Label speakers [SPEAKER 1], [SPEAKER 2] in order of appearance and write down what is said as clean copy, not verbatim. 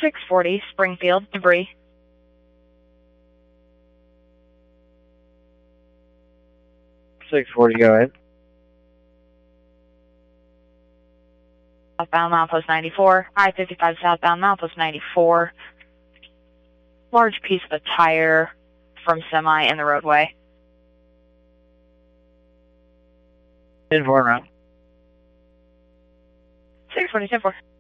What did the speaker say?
[SPEAKER 1] 640 Springfield, debris.
[SPEAKER 2] .640, go ahead.
[SPEAKER 1] Southbound milepost 94, I-55 southbound milepost 94. Large piece of a tire from semi in the roadway.
[SPEAKER 2] 10-4 round.
[SPEAKER 1] 640, 10-4.